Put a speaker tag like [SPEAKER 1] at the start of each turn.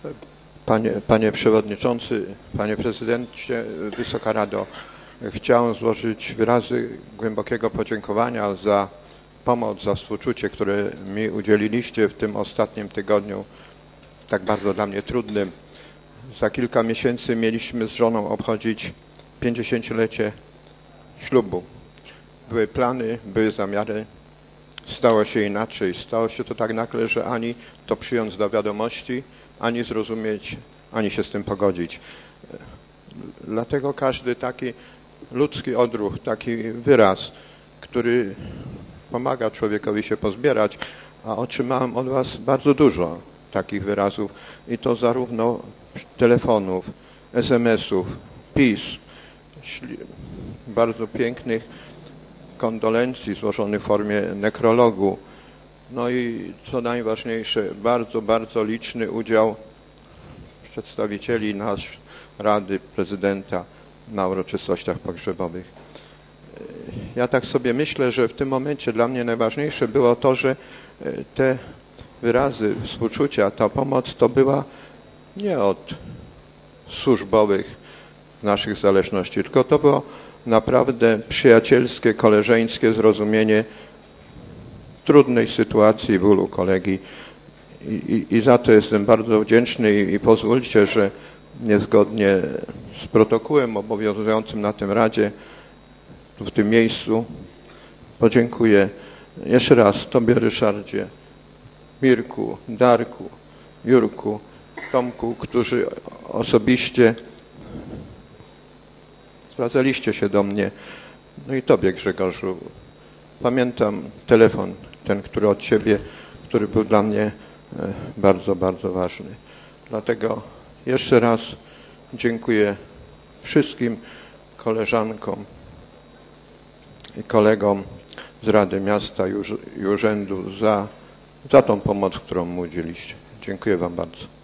[SPEAKER 1] Panie Przewodniczący, Panie Prezydencie, Wysoka Rado, chciałem złożyć wyrazy głębokiego podziękowania za pomoc, za współczucie, które mi udzieliliście w tym ostatnim tygodniu, tak bardzo dla mnie trudnym. Za kilka miesięcy mieliśmy z żoną obchodzić 50-lecie ślubu. Były plany, były zamiary. Stało się inaczej. Stało się to tak nagle, że ani to przyjąć do wiadomości, ani zrozumieć, ani się z tym pogodzić. Dlatego każdy taki ludzki odruch, taki wyraz, który pomaga człowiekowi się pozbierać, a otrzymałem od Was bardzo dużo takich wyrazów i to zarówno telefonów, SMS-ów, pism, bardzo pięknych kondolencji złożonych w formie nekrologu. No i co najważniejsze, bardzo, bardzo liczny udział przedstawicieli nasz Rady, prezydenta na uroczystościach pogrzebowych. Ja tak sobie myślę, że w tym momencie dla mnie najważniejsze było to, że te wyrazy współczucia, ta pomoc to była nie od służbowych naszych zależności, tylko to było naprawdę przyjacielskie, koleżeńskie zrozumienie trudnej sytuacji, bólu kolegi i za to jestem bardzo wdzięczny i pozwólcie, że niezgodnie z protokołem obowiązującym na tym Radzie, w tym miejscu podziękuję jeszcze raz Tobie, Ryszardzie, Mirku, Darku, Jurku, Tomku, którzy osobiście zwracaliście się do mnie, no i Tobie, Grzegorzu. Pamiętam telefon, ten, który od Ciebie, który był dla mnie bardzo, bardzo ważny. Dlatego jeszcze raz dziękuję wszystkim koleżankom i kolegom z Rady Miasta i Urzędu za tą pomoc, którą mu udzieliście. Dziękuję Wam bardzo.